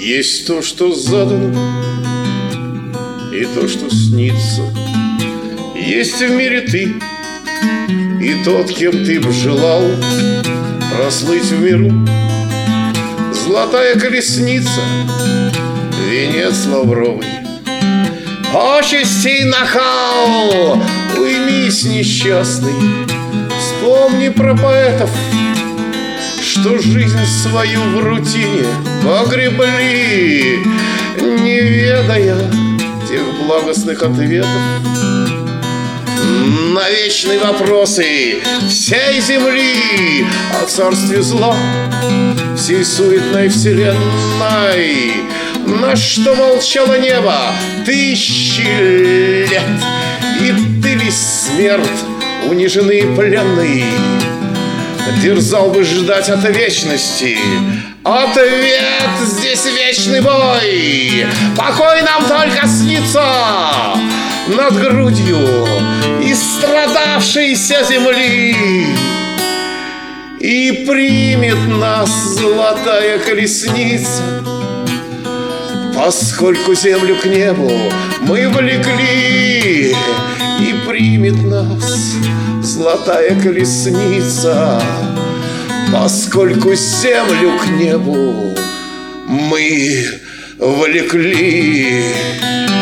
Есть то, что задано, и то, что снится. Есть в мире ты и тот, кем ты б желал прослыть в миру. Золотая колесница, венец лавровый, почестей нахал. Уймись, несчастный, вспомни про поэтов, что жизнь свою в рутине погребли, не ведая тех благостных ответов на вечные вопросы всей земли о царстве зла, всей суетной вселенной, на что молчало небо тысячи лет. И ты ли, смерть, униженный и пленный, дерзал бы ждать от вечности ответ? Здесь вечный бой, покой нам только снится над грудью истрадавшейся земли. И примет нас золотая колесница, поскольку землю к небу мы влекли. И примет нас золотая колесница, поскольку землю к небу мы влекли.